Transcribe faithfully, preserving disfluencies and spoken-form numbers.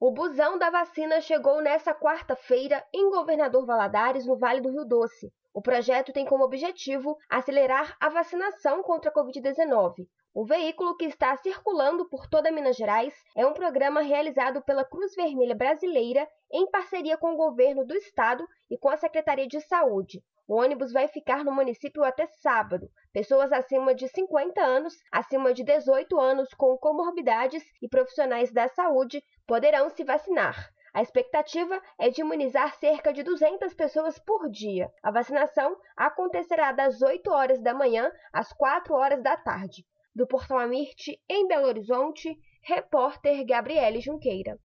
O busão da vacina chegou nesta quarta-feira em Governador Valadares, no Vale do Rio Doce. O projeto tem como objetivo acelerar a vacinação contra a covid dezenove. O veículo, que está circulando por toda Minas Gerais, é um programa realizado pela Cruz Vermelha Brasileira em parceria com o governo do estado e com a Secretaria de Saúde. O ônibus vai ficar no município até sábado. Pessoas acima de cinquenta anos, acima de dezoito anos com comorbidades e profissionais da saúde poderão se vacinar. A expectativa é de imunizar cerca de duzentas pessoas por dia. A vacinação acontecerá das oito horas da manhã às quatro horas da tarde. Do Portal Amirte, em Belo Horizonte, repórter Gabriele Junqueira.